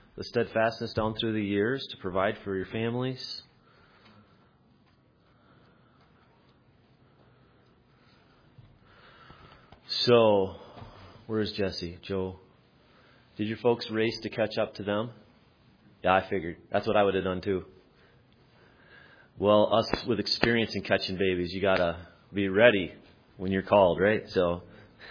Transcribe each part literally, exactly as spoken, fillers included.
the steadfastness down through the years to provide for your families. So, where's Jesse? Joe? Did your folks race to catch up to them? Yeah, I figured. That's what I would have done too. Well, us with experience in catching babies, you got to be ready when you're called, right? So,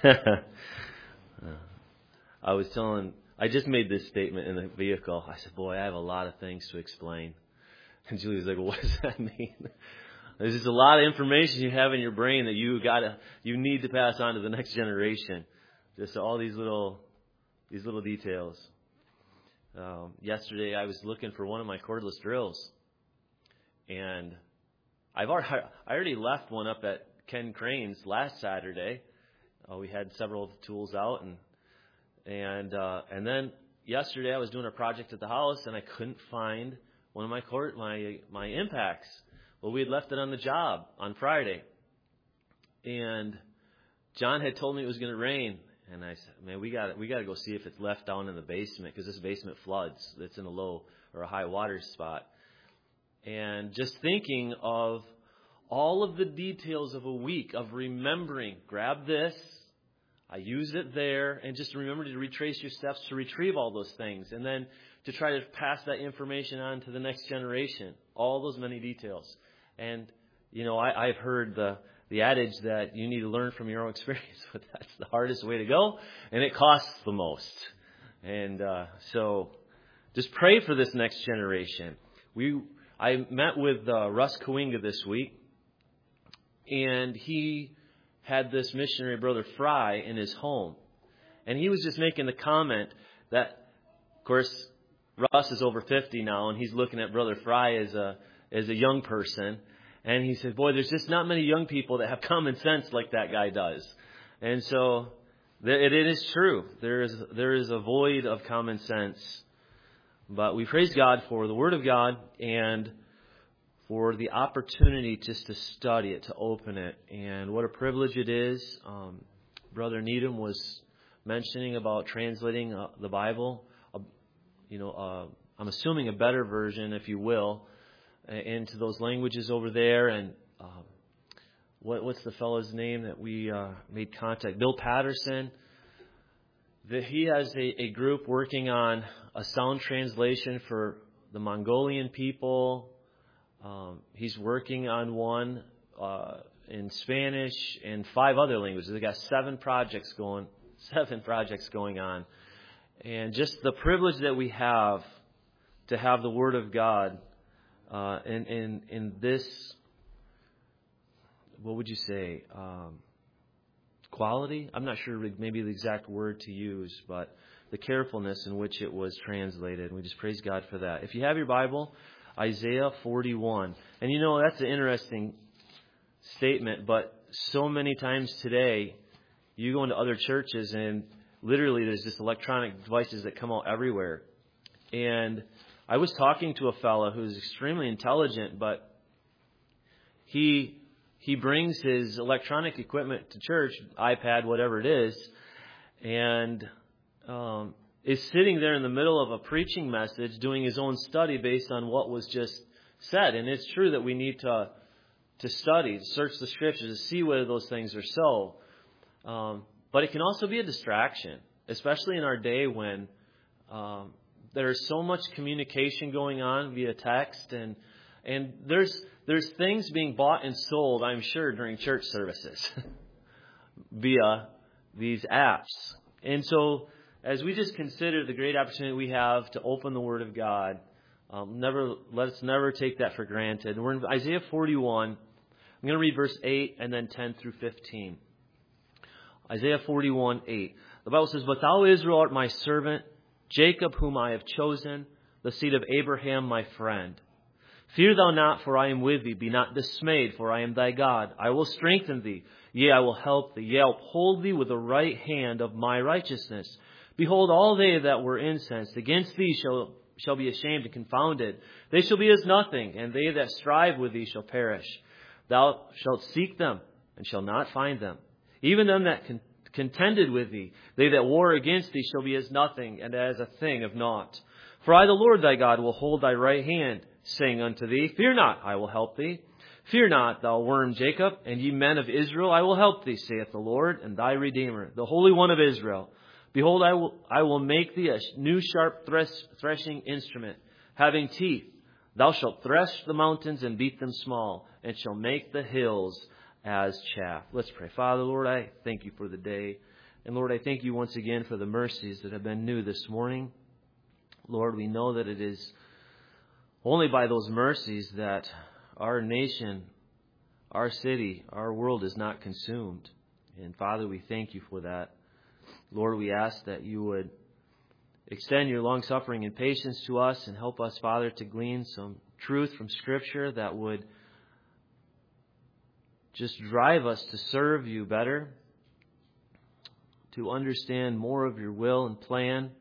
I was telling, I just made this statement in the vehicle. I said, boy, I have a lot of things to explain. And Julie was like, well, what does that mean? There's just a lot of information you have in your brain that you gotta, you need to pass on to the next generation. Just all these little, these little details. Um, yesterday, I was looking for one of my cordless drills, and I've already, I already left one up at Ken Crane's last Saturday. Uh, we had several of the tools out, and and uh, and then yesterday I was doing a project at the house, and I couldn't find one of my cord, my my impacts. Well, we had left it on the job on Friday, and John had told me it was going to rain. And I said, man, we got we got to go see if it's left down in the basement, because this basement floods. It's in a low or a high water spot. And just thinking of all of the details of a week of remembering, grab this, I use it there, and just remember to retrace your steps to retrieve all those things, and then to try to pass that information on to the next generation. All those many details. And, you know, I, I've heard the The adage that you need to learn from your own experience, but that's the hardest way to go, and it costs the most. And uh, so, just pray for this next generation. We, I met with uh, Russ Coinga this week, and he had this missionary brother Fry in his home, and he was just making the comment that, of course, Russ is over fifty now, and he's looking at brother Fry as a as a young person. And he said, boy, there's just not many young people that have common sense like that guy does. And so it is true. There is there is a void of common sense. But we praise God for the Word of God and for the opportunity just to study it, to open it. And what a privilege it is. Um, Brother Needham was mentioning about translating uh, the Bible, uh, you know, uh, I'm assuming a better version, if you will, into those languages over there. And um, what, what's the fellow's name that we uh, made contact? Bill Patterson. The, he has a, a group working on a sound translation for the Mongolian people. Um, he's working on one uh, in Spanish and five other languages. They got seven projects going, seven projects going on. And just the privilege that we have to have the Word of God Uh, in, in, in this, what would you say, um, quality? I'm not sure maybe the exact word to use, but the carefulness in which it was translated. And we just praise God for that. If you have your Bible, Isaiah forty-one. And you know, that's an interesting statement, but so many times today, you go into other churches and literally there's just electronic devices that come out everywhere. And I was talking to a fellow who's extremely intelligent, but he he brings his electronic equipment to church, iPad, whatever it is, and um, is sitting there in the middle of a preaching message doing his own study based on what was just said. And it's true that we need to to study, to search the Scriptures, to see whether those things are so. Um, but it can also be a distraction, especially in our day when Um, There's so much communication going on via text, and and there's there's things being bought and sold, I'm sure, during church services via these apps. And so, as we just consider the great opportunity we have to open the Word of God, um, never let's never take that for granted. And we're in Isaiah forty-one. I'm going to read verse eight and then ten through fifteen. Isaiah forty-one, eight. The Bible says, "But thou, Israel, art my servant, Jacob, whom I have chosen, the seed of Abraham, my friend. Fear thou not, for I am with thee. Be not dismayed, for I am thy God. I will strengthen thee. Yea, I will help thee. Yea, I will uphold thee with the right hand of my righteousness. Behold, all they that were incensed against thee shall, shall be ashamed and confounded. They shall be as nothing, and they that strive with thee shall perish. Thou shalt seek them, and shall not find them. Even them that con- contended with thee. They that war against thee shall be as nothing, and as a thing of naught. For I, the Lord thy God, will hold thy right hand, saying unto thee, Fear not, I will help thee. Fear not, thou worm Jacob, and ye men of Israel, I will help thee, saith the Lord, and thy Redeemer, the Holy One of Israel. Behold, I will, I will make thee a new sharp thresh, threshing instrument, having teeth. Thou shalt thresh the mountains and beat them small, and shall make the hills as chaff. Let's pray. Father, Lord, I thank you for the day. And Lord, I thank you once again for the mercies that have been new this morning. Lord, we know that it is only by those mercies that our nation, our city, our world is not consumed. And Father, we thank you for that. Lord, we ask that you would extend your long-suffering and patience to us and help us, Father, to glean some truth from Scripture that would just drive us to serve you better, to understand more of your will and plan,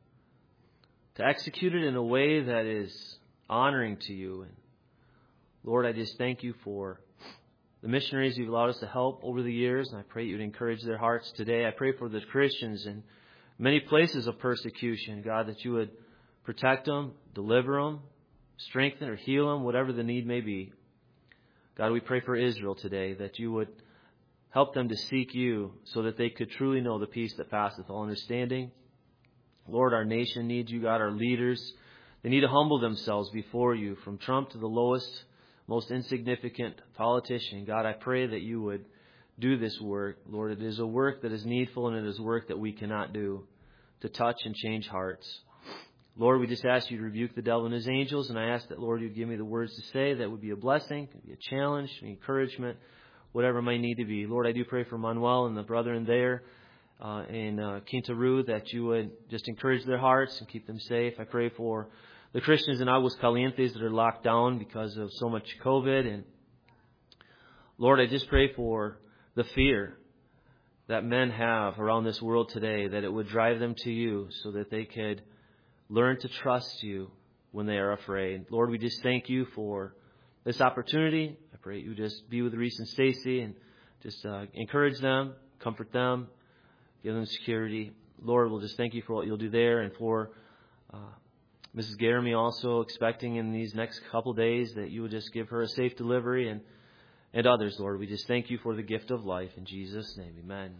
to execute it in a way that is honoring to you. And Lord, I just thank you for the missionaries you've allowed us to help over the years, and I pray you'd encourage their hearts today. I pray for the Christians in many places of persecution, God, that you would protect them, deliver them, strengthen or heal them, whatever the need may be. God, we pray for Israel today, that you would help them to seek you so that they could truly know the peace that passeth all understanding. Lord, our nation needs you, God, our leaders. They need to humble themselves before you, from Trump to the lowest, most insignificant politician. God, I pray that you would do this work. Lord, it is a work that is needful, and it is work that we cannot do, to touch and change hearts. Lord, we just ask you to rebuke the devil and his angels, and I ask that, Lord, you'd give me the words to say that would be a blessing, could be a challenge, an encouragement, whatever it might need to be. Lord, I do pray for Manuel and the brethren there uh, in uh, Quintaru, that you would just encourage their hearts and keep them safe. I pray for the Christians in Aguas Calientes that are locked down because of so much COVID. And Lord, I just pray for the fear that men have around this world today, that it would drive them to you so that they could learn to trust you when they are afraid. Lord, we just thank you for this opportunity. I pray you just be with Reese and Stacy and just uh, encourage them, comfort them, give them security. Lord, we'll just thank you for what you'll do there, and for uh, Missus Garamy also expecting in these next couple days that you would just give her a safe delivery, and, and others, Lord. We just thank you for the gift of life. In Jesus' name, amen.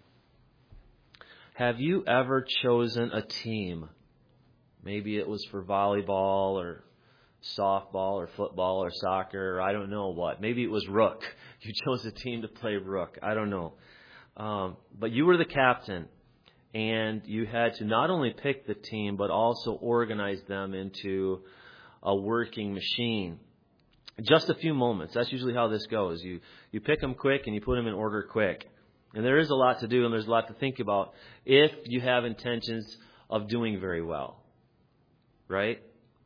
Have you ever chosen a team? Maybe it was for volleyball or softball or football or soccer, or I don't know what. Maybe it was Rook. You chose a team to play Rook. I don't know. Um, but you were the captain, and you had to not only pick the team, but also organize them into a working machine. Just a few moments. That's usually how this goes. You you pick them quick, and you put them in order quick. And there is a lot to do, and there's a lot to think about if you have intentions of doing very well. Right?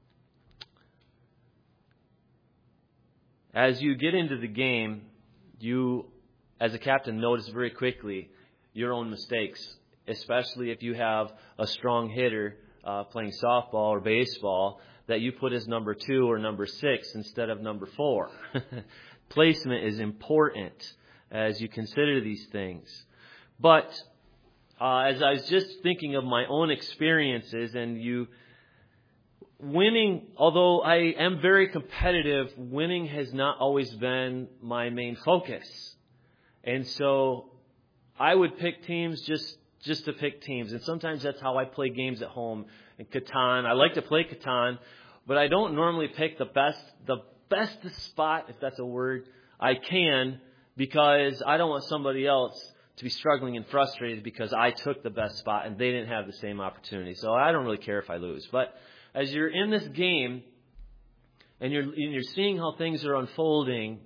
As you get into the game, you, as a captain, notice very quickly your own mistakes, especially if you have a strong hitter uh, playing softball or baseball that you put as number two or number six instead of number four. Placement is important as you consider these things. But uh, as I was just thinking of my own experiences, and you winning, although I am very competitive, winning has not always been my main focus. And so I would pick teams just, just to pick teams. And sometimes that's how I play games at home. In Catan, I like to play Catan, but I don't normally pick the best, the best spot, if that's a word, I can, because I don't want somebody else to be struggling and frustrated because I took the best spot and they didn't have the same opportunity. So I don't really care if I lose. But as you're in this game and you're, and you're seeing how things are unfolding,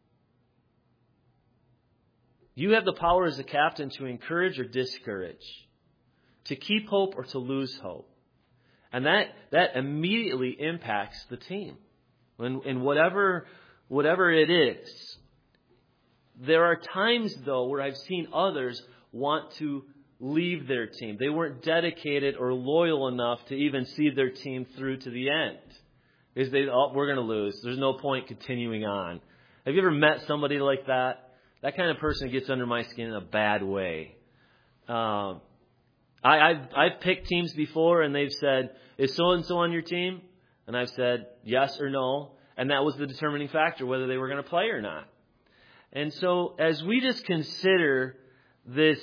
you have the power as a captain to encourage or discourage, to keep hope or to lose hope. And that, that immediately impacts the team. In, in whatever, whatever it is. There are times, though, where I've seen others want to leave their team. They weren't dedicated or loyal enough to even see their team through to the end. Because they, oh, we're going to lose. There's no point continuing on. Have you ever met somebody like that? That kind of person gets under my skin in a bad way. Um, I, I've, I've picked teams before and they've said, is so-and-so on your team? And I've said yes or no. And that was the determining factor, whether they were going to play or not. And so as we just consider this,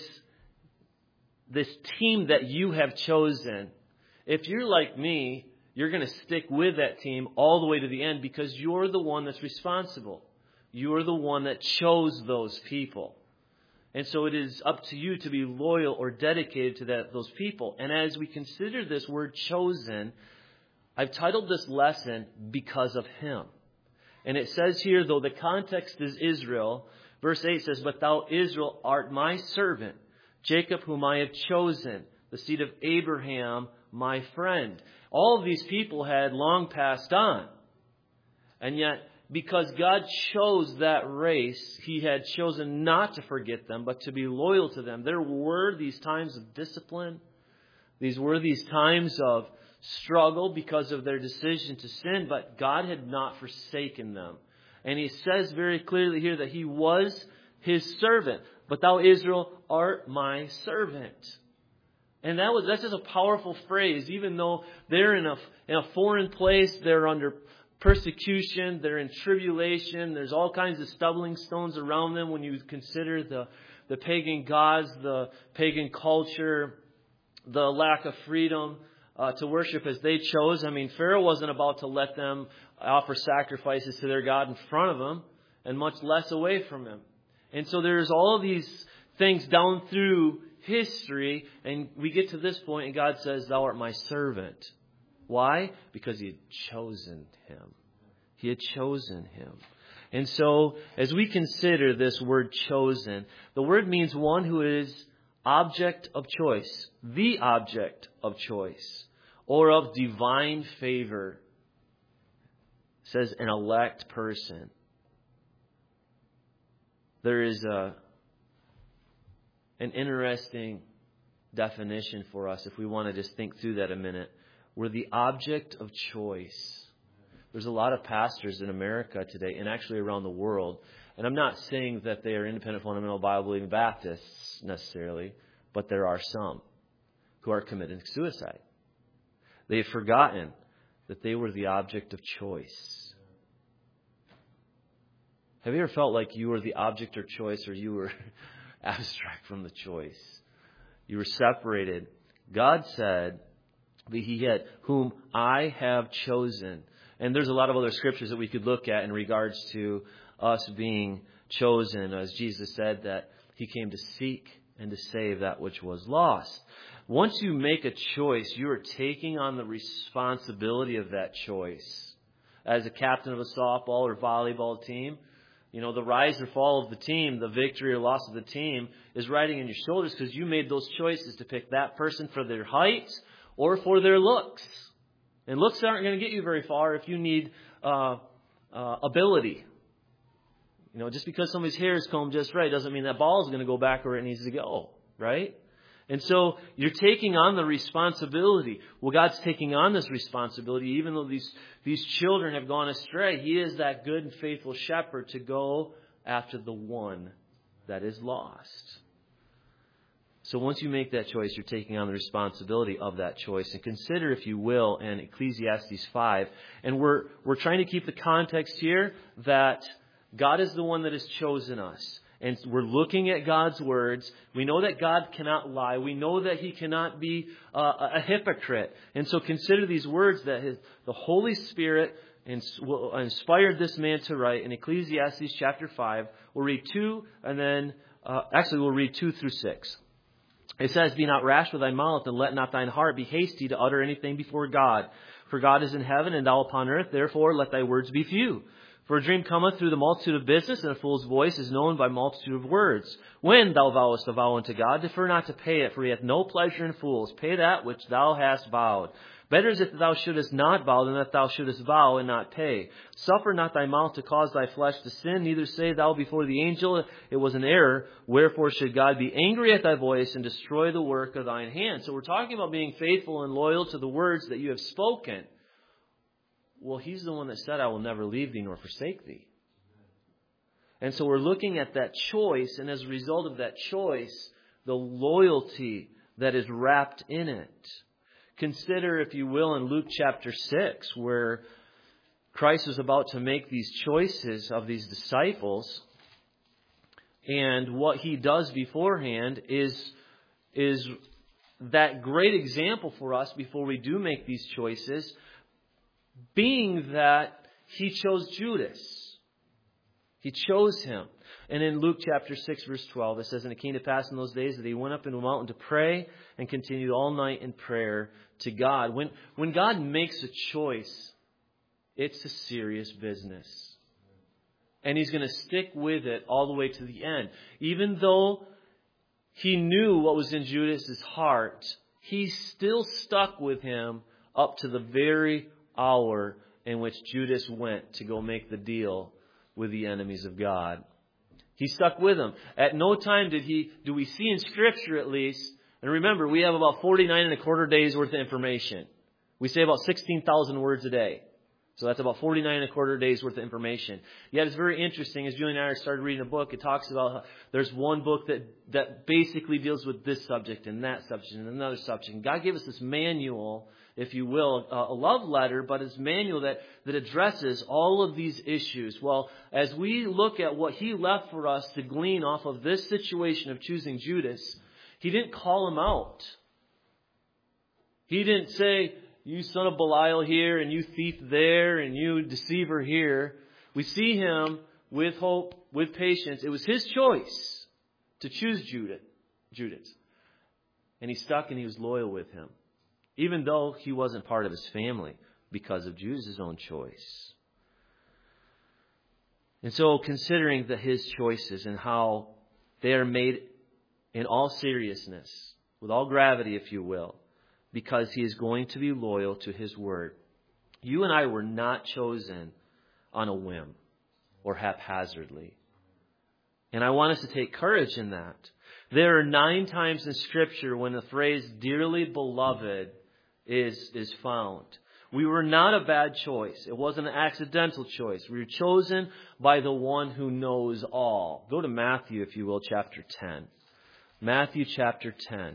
this team that you have chosen, if you're like me, you're going to stick with that team all the way to the end because you're the one that's responsible. You're the one that chose those people. And so it is up to you to be loyal or dedicated to that, those people. And as we consider this word chosen, I've titled this lesson, Because of Him. And it says here, though the context is Israel, verse eight says, But thou, Israel, art my servant, Jacob, whom I have chosen, the seed of Abraham, my friend. All of these people had long passed on. And yet, because God chose that race, He had chosen not to forget them, but to be loyal to them. There were these times of discipline. These were these times of struggle because of their decision to sin, but God had not forsaken them. And He says very clearly here that He was His servant. But thou, Israel, art my servant. And that was that's just a powerful phrase. Even though they're in a, in a foreign place, they're under persecution, they're in tribulation, there's all kinds of stumbling stones around them when you consider the, the pagan gods, the pagan culture, the lack of freedom uh, to worship as they chose. I mean, Pharaoh wasn't about to let them offer sacrifices to their God in front of him, and much less away from him. And so there's all of these things down through history, and we get to this point, and God says, Thou art my servant. Why? Because He had chosen him. He had chosen him. And so, as we consider this word chosen, the word means one who is object of choice, the object of choice, or of divine favor. It says an elect person. There is a, an interesting definition for us if we want to just think through that a minute. We're the object of choice. There's a lot of pastors in America today and actually around the world. And I'm not saying that they are independent, fundamental, Bible-believing Baptists necessarily, but there are some who are committing suicide. They've forgotten that they were the object of choice. Have you ever felt like you were the object of choice, or you were abstract from the choice? You were separated. God said, He had, whom I have chosen. And there's a lot of other scriptures that we could look at in regards to us being chosen. As Jesus said that He came to seek and to save that which was lost. Once you make a choice, you are taking on the responsibility of that choice. As a captain of a softball or volleyball team, you know, the rise or fall of the team, the victory or loss of the team is riding on your shoulders because you made those choices to pick that person for their height or for their looks. And looks aren't going to get you very far if you need uh, uh, ability. You know, just because somebody's hair is combed just right doesn't mean that ball is going to go back where it needs to go, right? And so you're taking on the responsibility. Well, God's taking on this responsibility, even though these, these children have gone astray. He is that good and faithful shepherd to go after the one that is lost. So once you make that choice, you're taking on the responsibility of that choice. And consider, if you will, in Ecclesiastes five. And we're we're trying to keep the context here that God is the one that has chosen us. And we're looking at God's words. We know that God cannot lie. We know that He cannot be uh, a hypocrite. And so consider these words that his, the Holy Spirit inspired this man to write in Ecclesiastes chapter five. We'll read two and then, uh, actually we'll read two through six. It says, Be not rash with thy mouth, and let not thine heart be hasty to utter anything before God. For God is in heaven, and thou upon earth. Therefore let thy words be few. For a dream cometh through the multitude of business, and a fool's voice is known by multitude of words. When thou vowest a vow unto God, defer not to pay it, for He hath no pleasure in fools. Pay that which thou hast vowed. Better is it that thou shouldest not vow than that thou shouldest vow and not pay. Suffer not thy mouth to cause thy flesh to sin, neither say thou before the angel, It was an error. Wherefore should God be angry at thy voice and destroy the work of thine hand? So we're talking about being faithful and loyal to the words that you have spoken. Well, He's the one that said, I will never leave thee nor forsake thee. And so we're looking at that choice, and as a result of that choice, the loyalty that is wrapped in it. Consider, if you will, in Luke chapter six, where Christ was about to make these choices of these disciples. And what he does beforehand is, is that great example for us before we do make these choices, being that he chose Judas. He chose him. And in Luke chapter six, verse twelve, it says, "And it came to pass in those days that he went up into a mountain to pray and continued all night in prayer to God." When, when God makes a choice, it's a serious business. And he's going to stick with it all the way to the end. Even though he knew what was in Judas' heart, he still stuck with him up to the very hour in which Judas went to go make the deal with the enemies of God. He stuck with him. At no time did he, do we see in Scripture at least, and remember, we have about forty-nine and a quarter days worth of information. We say about sixteen thousand words a day. So that's about forty-nine and a quarter days worth of information. Yet it's very interesting. As Julie and I started reading a book, it talks about how there's one book that, that basically deals with this subject and that subject and another subject. And God gave us this manual, if you will, a love letter, but it's a manual that, that addresses all of these issues. Well, as we look at what he left for us to glean off of this situation of choosing Judas, he didn't call him out. He didn't say, "You son of Belial here, and you thief there, and you deceiver here." We see him with hope, with patience. It was his choice to choose Judas. Judas. And he stuck and he was loyal with him. Even though he wasn't part of his family because of Judas' own choice. And so considering the his choices and how they are made in all seriousness, with all gravity, if you will, because he is going to be loyal to his word. You and I were not chosen on a whim or haphazardly. And I want us to take courage in that. There are nine times in Scripture when the phrase "dearly beloved" is, is found. We were not a bad choice. It wasn't an accidental choice. We were chosen by the one who knows all. Go to Matthew, if you will, chapter ten. Matthew chapter ten.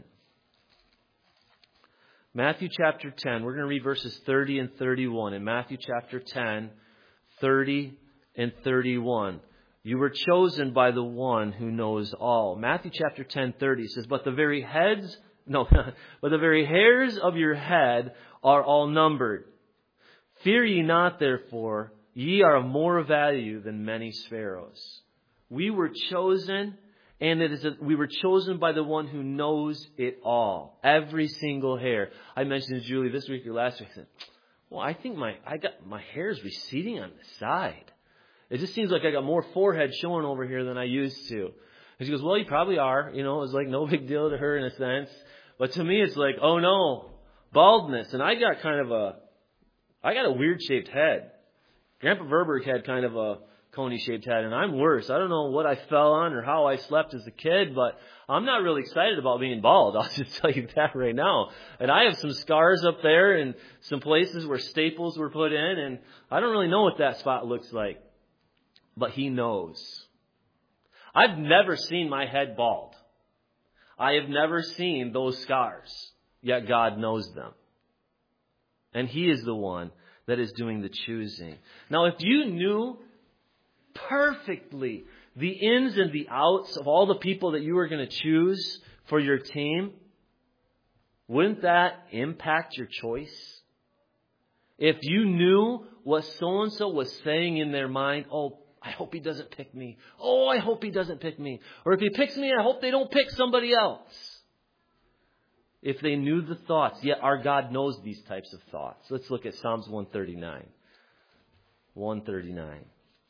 Matthew chapter ten, we're going to read verses thirty and thirty-one. In Matthew chapter ten, thirty and thirty-one. You were chosen by the one who knows all. Matthew chapter ten, thirty says, "But the very heads, no, but the very hairs of your head are all numbered. Fear ye not, therefore, ye are of more value than many sparrows." We were chosen. And it is a, we were chosen by the one who knows it all. Every single hair. I mentioned to Julie this week or last week. I said, "Well, I think my I got my hair is receding on the side. It just seems like I got more forehead showing over here than I used to." And she goes, "Well, you probably are. You know, it was like no big deal to her in a sense. But to me, it's like, oh no, baldness." And I got kind of a, I got a weird shaped head. Grandpa Verberg had kind of a coney-shaped head, and I'm worse. I don't know what I fell on or how I slept as a kid, but I'm not really excited about being bald. I'll just tell you that right now. And I have some scars up there and some places where staples were put in, and I don't really know what that spot looks like. But he knows. I've never seen my head bald. I have never seen those scars, yet God knows them. And he is the one that is doing the choosing. Now, if you knew perfectly the ins and the outs of all the people that you were going to choose for your team, wouldn't that impact your choice? If you knew what so-and-so was saying in their mind, "Oh, I hope he doesn't pick me. Oh, I hope he doesn't pick me. Or if he picks me, I hope they don't pick somebody else." If they knew the thoughts, yet our God knows these types of thoughts. Let's look at Psalms one thirty-nine. one thirty-nine.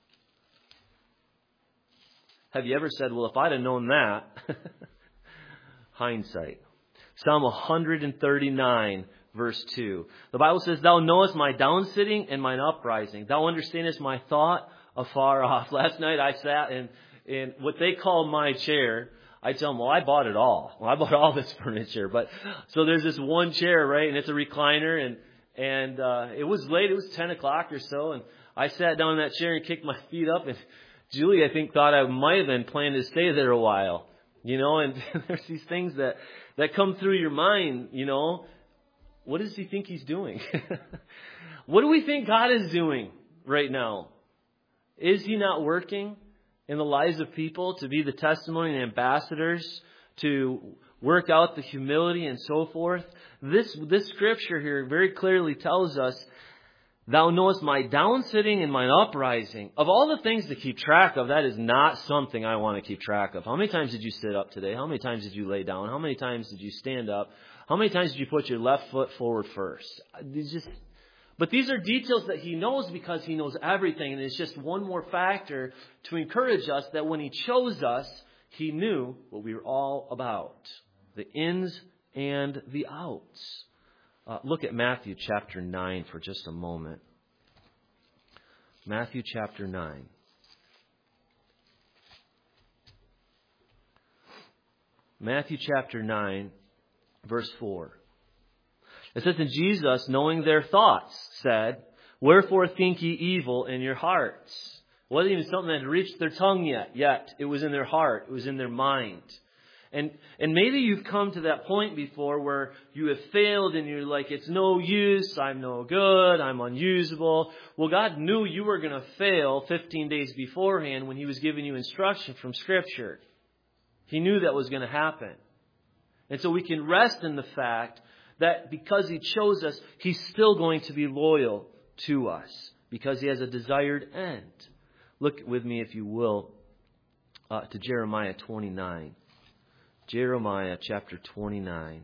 Have you ever said, "Well, if I'd have known that," hindsight. Psalm one thirty-nine, verse two. The Bible says, "Thou knowest my downsitting and mine uprising. Thou understandest my thought afar off." Last night I sat in, in what they call my chair. I tell them, "Well, I bought it all. Well, I bought all this furniture." But so there's this one chair, right? And it's a recliner. And, and uh, it was late. It was ten o'clock or so. And I sat down in that chair and kicked my feet up. And Julie, I think, thought I might have been planning to stay there a while. You know, and there's these things that, that come through your mind, you know. What does he think he's doing? What do we think God is doing right now? Is he not working in the lives of people to be the testimony and ambassadors, to work out the humility and so forth? This, this scripture here very clearly tells us, thou knowest my downsitting and mine uprising. Of all the things to keep track of, that is not something I want to keep track of. How many times did you sit up today? How many times did you lay down? How many times did you stand up? How many times did you put your left foot forward first? It's just, but these are details that he knows because he knows everything. And it's just one more factor to encourage us that when he chose us, he knew what we were all about. The ins and the outs. Uh, look at Matthew chapter nine for just a moment. Matthew chapter nine. Matthew chapter nine, verse four. It says, and Jesus, knowing their thoughts, said, wherefore think ye evil in your hearts? It wasn't even something that had reached their tongue yet. Yet it was in their heart. It was in their mind. And and maybe you've come to that point before where you have failed and you're like, it's no use, I'm no good, I'm unusable. Well, God knew you were going to fail fifteen days beforehand when He was giving you instruction from Scripture. He knew that was going to happen. And so we can rest in the fact that because He chose us, He's still going to be loyal to us because He has a desired end. Look with me, if you will, uh, to Jeremiah twenty-nine. Jeremiah chapter twenty-nine.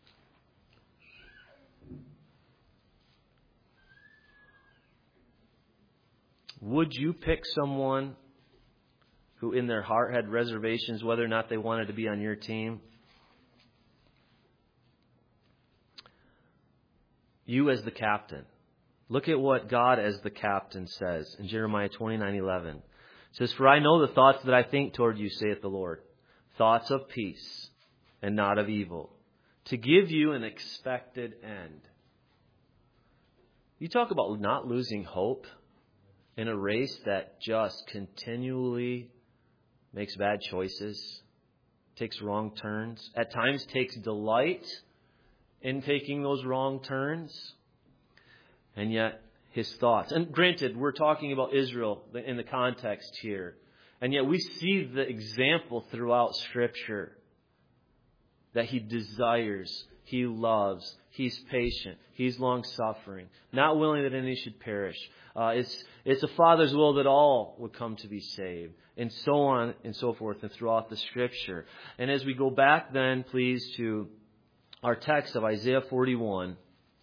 Would you pick someone who in their heart had reservations whether or not they wanted to be on your team? You as the captain. Look at what God as the captain says in Jeremiah twenty-nine eleven. It says, for I know the thoughts that I think toward you, saith the Lord. Thoughts of peace and not of evil, to give you an expected end. You talk about not losing hope in a race that just continually makes bad choices, takes wrong turns, at times takes delight in taking those wrong turns, and yet His thoughts. And granted, we're talking about Israel in the context here. And yet we see the example throughout Scripture that He desires, He loves, He's patient, He's long-suffering, not willing that any should perish. Uh, it's, it's a Father's will that all would come to be saved, and so on and so forth and throughout the Scripture. And as we go back then, please, to our text of Isaiah forty-one.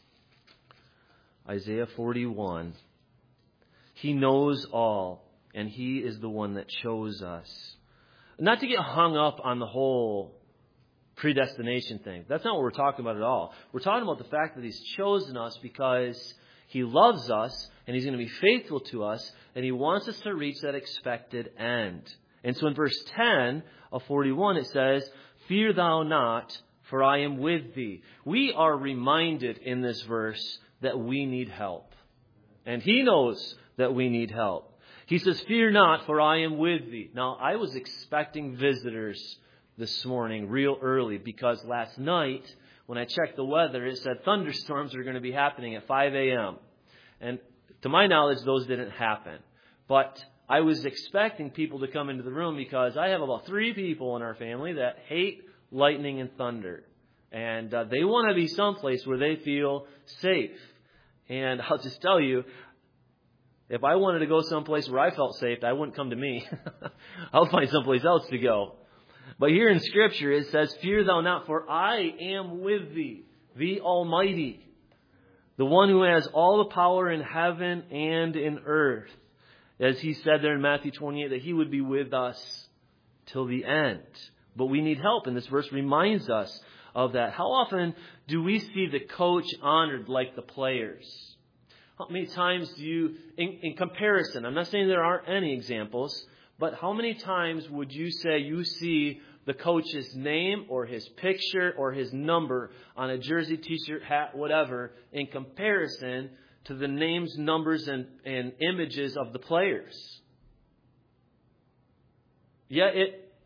Isaiah forty-one. He knows all. And He is the one that chose us. Not to get hung up on the whole predestination thing. That's not what we're talking about at all. We're talking about the fact that He's chosen us because He loves us and He's going to be faithful to us and He wants us to reach that expected end. And so in verse ten of forty-one it says, fear thou not, for I am with thee. We are reminded in this verse that we need help. And He knows that we need help. He says, fear not, for I am with thee. Now, I was expecting visitors this morning real early because last night when I checked the weather, it said thunderstorms are going to be happening at five a.m. And to my knowledge, those didn't happen. But I was expecting people to come into the room because I have about three people in our family that hate lightning and thunder. And uh, they want to be someplace where they feel safe. And I'll just tell you, if I wanted to go someplace where I felt safe, I wouldn't come to me. I'll find someplace else to go. But here in Scripture it says, fear thou not, for I am with thee, the Almighty, the one who has all the power in heaven and in earth. As He said there in Matthew twenty-eight, that He would be with us till the end. But we need help, and this verse reminds us of that. How often do we see the coach honored like the players? How many times do you, in, in comparison, I'm not saying there aren't any examples, but how many times would you say you see the coach's name or his picture or his number on a jersey, t-shirt, hat, whatever, in comparison to the names, numbers, and, and images of the players? Yeah, it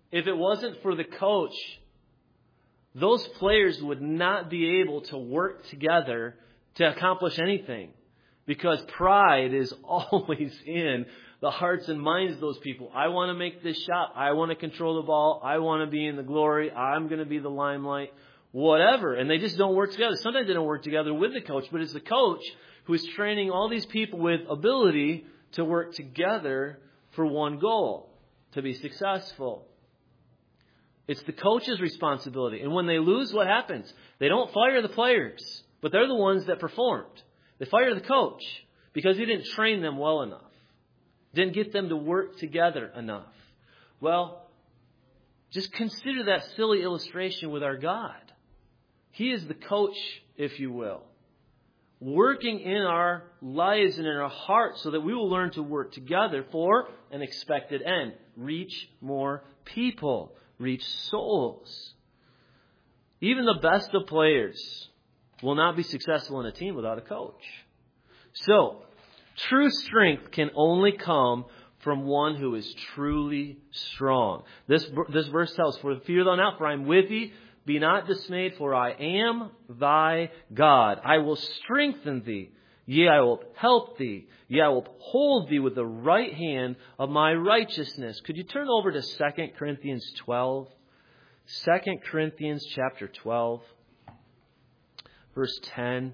if it wasn't for the coach, those players would not be able to work together to accomplish anything. Because pride is always in the hearts and minds of those people. I want to make this shot. I want to control the ball. I want to be in the glory. I'm going to be the limelight. Whatever. And they just don't work together. Sometimes they don't work together with the coach, but it's the coach who is training all these people with ability to work together for one goal, to be successful. It's the coach's responsibility. And when they lose, what happens? They don't fire the players, but they're the ones that performed. They fire the coach because he didn't train them well enough. Didn't get them to work together enough. Well, just consider that silly illustration with our God. He is the coach, if you will, working in our lives and in our hearts so that we will learn to work together for an expected end. Reach more people. Reach souls. Even the best of players will not be successful in a team without a coach. So, true strength can only come from one who is truly strong. This, this verse tells, "For fear thou not, for I am with thee. Be not dismayed, for I am thy God. I will strengthen thee. Yea, I will help thee. Yea, I will hold thee with the right hand of my righteousness." Could you turn over to Second Corinthians twelve? Second Corinthians chapter twelve, verse ten.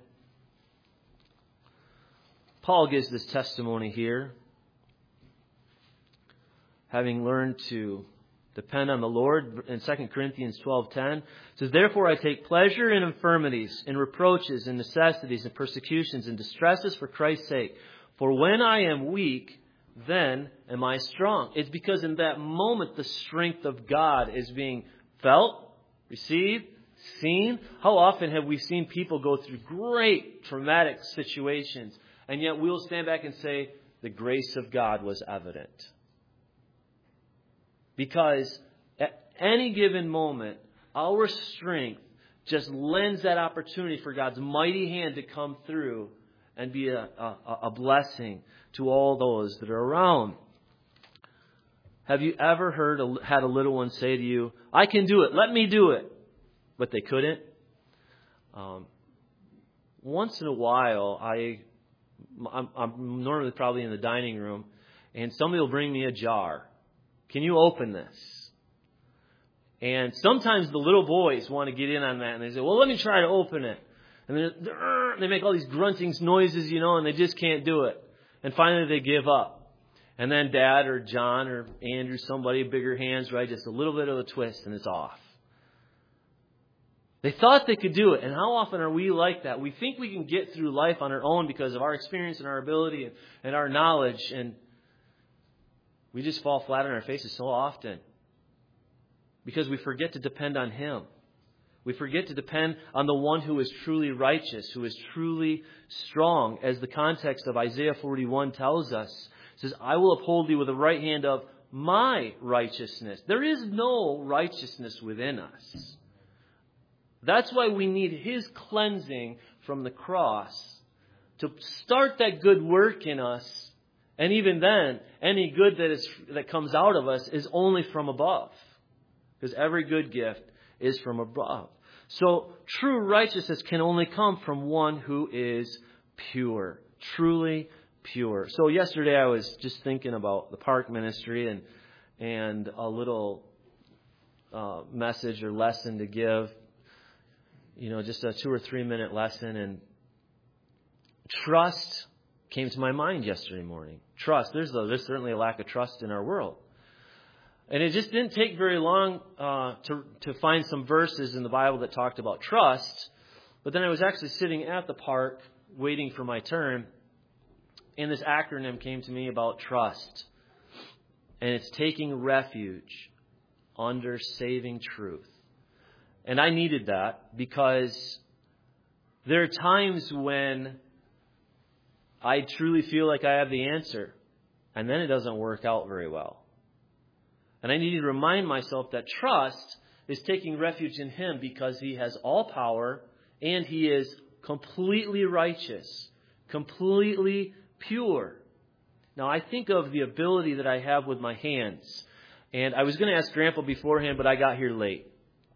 Paul gives this testimony here. Having learned to depend on the Lord in Second Corinthians twelve ten, it says, "Therefore I take pleasure in infirmities, in reproaches, in necessities, in persecutions, in distresses for Christ's sake. For when I am weak, then am I strong." It's because in that moment the strength of God is being felt, received, seen. How often have we seen people go through great traumatic situations, and yet we'll stand back and say, the grace of God was evident. Because at any given moment, our strength just lends that opportunity for God's mighty hand to come through and be a, a, a blessing to all those that are around. Have you ever heard a, had a little one say to you, "I can do it, let me do it," but they couldn't? Um, once in a while, I, I'm, I'm normally probably in the dining room, and somebody will bring me a jar. "Can you open this?" And sometimes the little boys want to get in on that, and they say, "Well, let me try to open it." And they make all these grunting noises, you know, and they just can't do it. And finally they give up. And then Dad or John or Andrew, somebody, bigger hands, right, just a little bit of a twist and it's off. They thought they could do it. And how often are we like that? We think we can get through life on our own because of our experience and our ability and, and our knowledge, and we just fall flat on our faces so often because we forget to depend on Him. We forget to depend on the one who is truly righteous, who is truly strong. As the context of Isaiah forty-one tells us, it says, "I will uphold thee with the right hand of my righteousness." There is no righteousness within us. That's why we need His cleansing from the cross to start that good work in us. And even then, any good that is that comes out of us is only from above. Because every good gift is from above. So true righteousness can only come from one who is pure, truly pure. So yesterday I was just thinking about the park ministry and and a little uh, message or lesson to give. You know, just a two or three minute lesson. And trust came to my mind yesterday morning. Trust. There's, a, there's certainly a lack of trust in our world. And it just didn't take very long uh, to, to find some verses in the Bible that talked about trust. But then I was actually sitting at the park waiting for my turn. And this acronym came to me about trust. And it's taking refuge under saving truth. And I needed that because there are times when I truly feel like I have the answer. And then it doesn't work out very well. And I need to remind myself that trust is taking refuge in Him because He has all power and He is completely righteous, completely pure. Now, I think of the ability that I have with my hands. And I was going to ask Grandpa beforehand, but I got here late.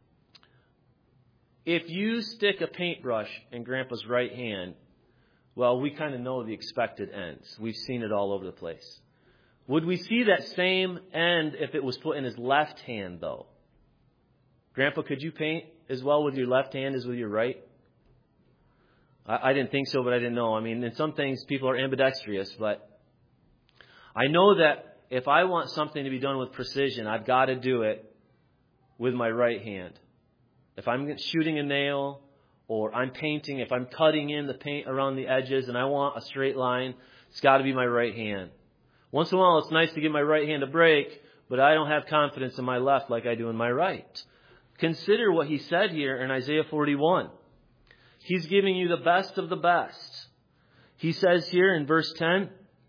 If you stick a paintbrush in Grandpa's right hand, well, we kind of know the expected ends. We've seen it all over the place. Would we see that same end if it was put in his left hand, though? Grandpa, could you paint as well with your left hand as with your right? I, I didn't think so, but I didn't know. I mean, in some things, people are ambidextrous, but I know that if I want something to be done with precision, I've got to do it with my right hand. If I'm shooting a nail or I'm painting, if I'm cutting in the paint around the edges and I want a straight line, it's got to be my right hand. Once in a while, it's nice to give my right hand a break, but I don't have confidence in my left like I do in my right. Consider what he said here in Isaiah forty-one. He's giving you the best of the best. He says here in verse ten,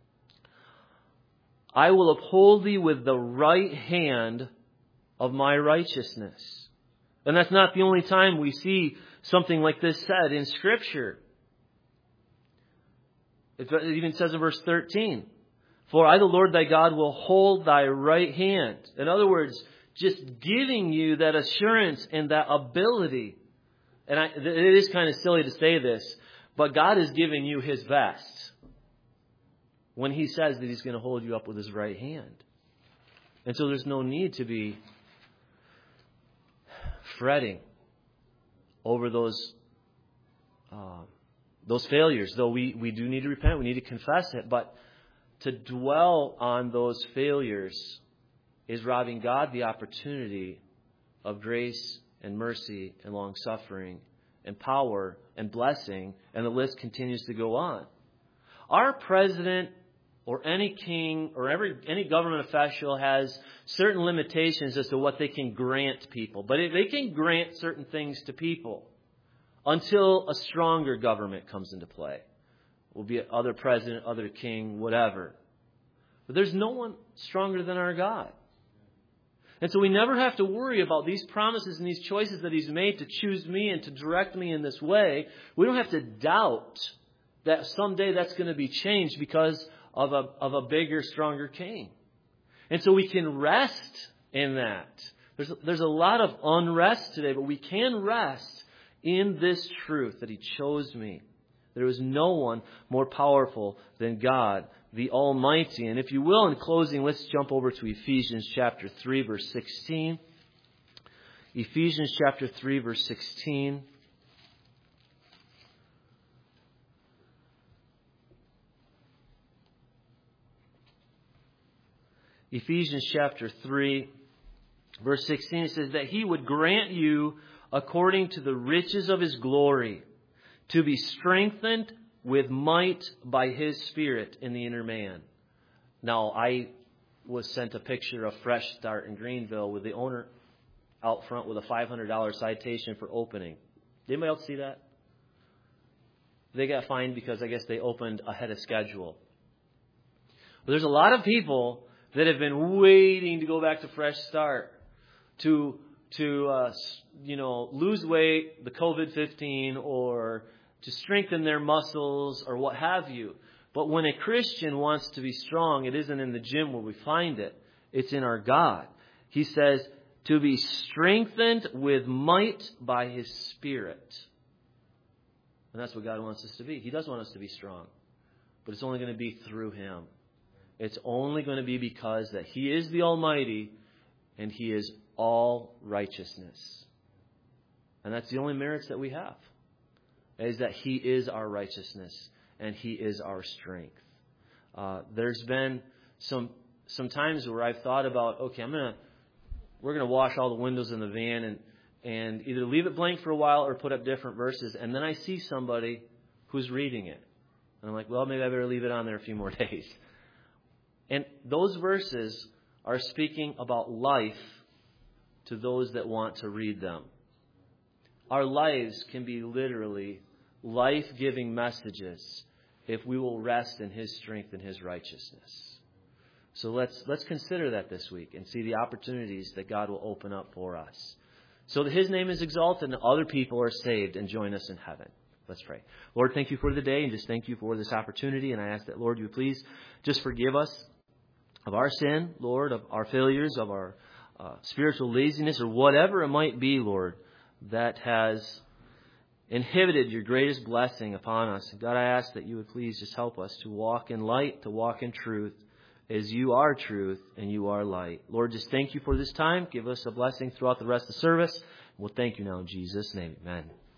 I will uphold thee with the right hand of my righteousness. And that's not the only time we see something like this said in Scripture. It even says in verse thirteen, for I, the Lord thy God, will hold thy right hand. In other words, just giving you that assurance and that ability. And I, it is kind of silly to say this, but God is giving you His best when He says that He's going to hold you up with His right hand. And so there's no need to be fretting over those uh, those failures. Though we, we do need to repent, we need to confess it, but to dwell on those failures is robbing God the opportunity of grace and mercy and long-suffering and power and blessing, and the list continues to go on. Our president or any king or every any government official has certain limitations as to what they can grant people. But they can grant certain things to people until a stronger government comes into play. It will be other president, other king, whatever. But there's no one stronger than our God. And so we never have to worry about these promises and these choices that He's made to choose me and to direct me in this way. We don't have to doubt that someday that's going to be changed because of a, of a bigger, stronger king. And so we can rest in that. There's, there's a lot of unrest today, but we can rest in this truth that He chose me. There is no one more powerful than God, the Almighty. And if you will, in closing, let's jump over to Ephesians chapter three, verse sixteen. Ephesians chapter three, verse sixteen. Ephesians chapter three, verse sixteen, it says that He would grant you, according to the riches of His glory, to be strengthened with might by His Spirit in the inner man. Now, I was sent a picture of Fresh Start in Greenville with the owner out front with a five hundred dollars citation for opening. Did anybody else see that? They got fined because I guess they opened ahead of schedule. But there's a lot of people that have been waiting to go back to Fresh Start to to uh, you know lose weight, the COVID fifteen, or to strengthen their muscles or what have you. But when a Christian wants to be strong, it isn't in the gym where we find it. It's in our God. He says to be strengthened with might by His Spirit. And that's what God wants us to be. He does want us to be strong. But it's only going to be through Him. It's only going to be because that He is the Almighty and He is all righteousness. And that's the only merits that we have. Is that He is our righteousness and He is our strength. Uh, there's been some some times where I've thought about, okay, I'm gonna we're gonna wash all the windows in the van and and either leave it blank for a while or put up different verses, and then I see somebody who's reading it, and I'm like, well, maybe I better leave it on there a few more days. And those verses are speaking about life to those that want to read them. Our lives can be literally life-giving messages if we will rest in His strength and His righteousness. So let's let's consider that this week and see the opportunities that God will open up for us, so that His name is exalted and other people are saved and join us in heaven. Let's pray. Lord, thank You for the day and just thank You for this opportunity. And I ask that, Lord, You please just forgive us of our sin, Lord, of our failures, of our uh, spiritual laziness, or whatever it might be, Lord, that has inhibited your greatest blessing upon us. And God, I ask that you would please just help us to walk in light, to walk in truth, as you are truth and you are light. Lord, just thank you for this time. Give us a blessing throughout the rest of the service. We'll thank you now in Jesus' name. Amen.